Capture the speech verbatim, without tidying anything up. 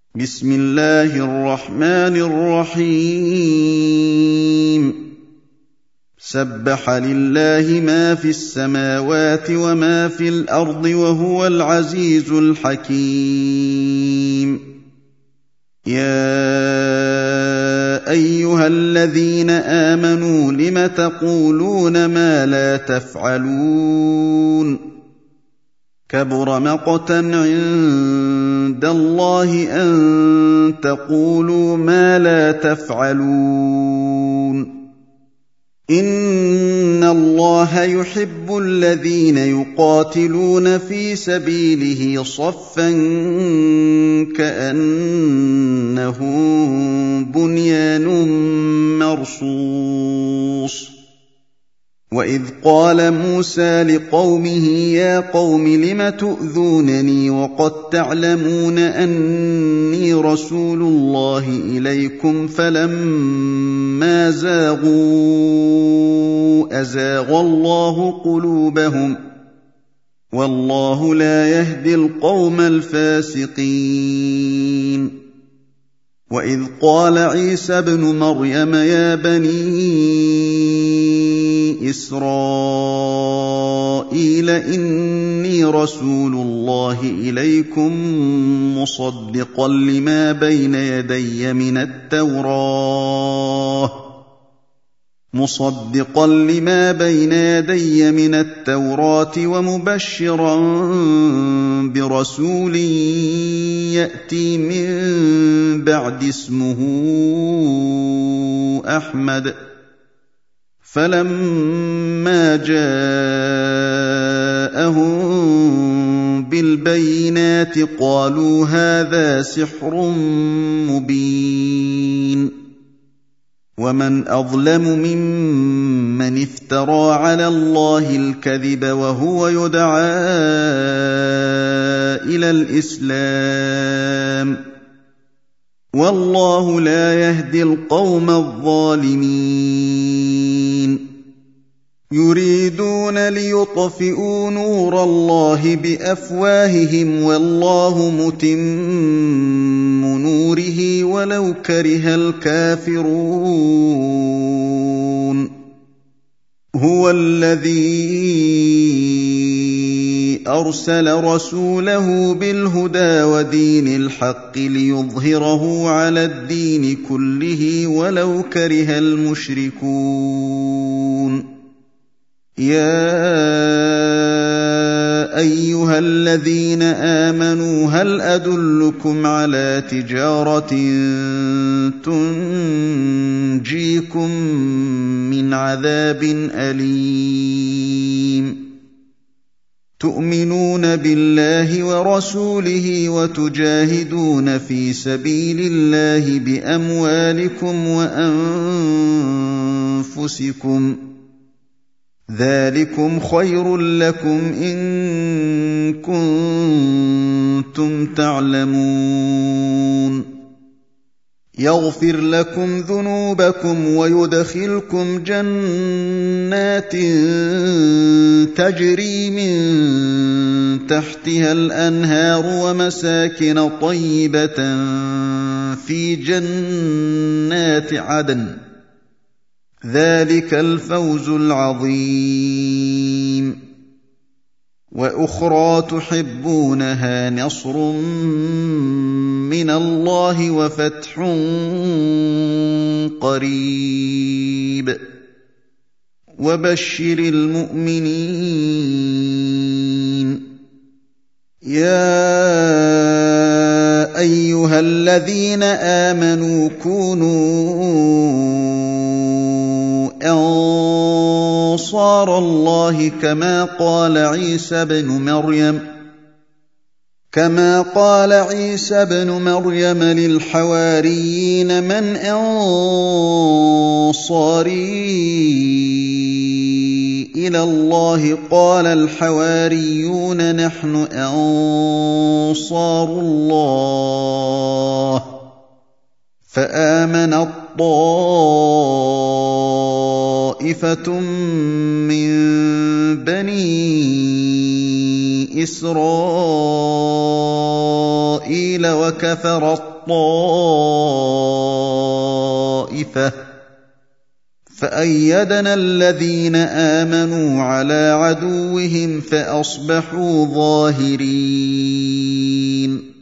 بسم الله الرحمن الرحيم سبح لله ما في السماوات وما في الأرض وهو العزيز الحكيم يا أيها الذين آمنوا لم تقولون ما لا تفعلون كبر مقتا عند الله أن تقولوا ما لا تفعلون إن الله يحب الذين يقاتلون في سبيله صفا كأنهم بنيان مرصوص وإذ قال موسى لقومه يا قوم لم تؤذونني وقد تعلمون أني رسول الله إليكم فلما زاغوا أزاغ الله قلوبهم والله لا يهدي القوم الفاسقين وإذ قال عيسى ابن مريم يا بني إسرائيل إني رسول الله إليكم مصدقا لما بين يدي من التوراة مصدقا لما بين يدي من التوراة ومبشرا برسول يأتي من بعد اسمه أحمد فلما جاءهم بالبينات قالوا هذا سحر مبين ومن أظلم ممن افترى على الله الكذب وهو يدعى إلى الإسلام والله لا يهدي القوم الظالمين يريدون ليطفئوا نور الله بأفواههم والله متم نوره ولو كره الكافرون هو الذي أرسل رسوله بالهدى ودين الحق ليظهره على الدين كله ولو كره المشركون يا أيها الذين آمنوا هل أدلكم على تجارة تنجيكم من عذاب أليم تؤمنون بالله ورسوله وتجاهدون في سبيل الله بأموالكم وأنفسكم ذلكم خير لكم إن كنتم تعلمون يغفر لكم ذنوبكم ويدخلكم جنات تجري من تحتها الأنهار ومساكن طيبة في جنات عدن ذلك الفوز العظيم وأخرى تحبونها نصر من الله وفتح قريب وبشر المؤمنين يا أيها الذين آمنوا كونوا أنصار الله كما قال عيسى بن مريم كما قال عيسى بن مريم للحواريين من أنصاري إلى الله قال الحواريون نحن أنصار الله فآمن الطائفة من بني إسرائيل وكفر طائفة فأيدنا الذين آمنوا على عدوهم فأصبحوا ظاهرين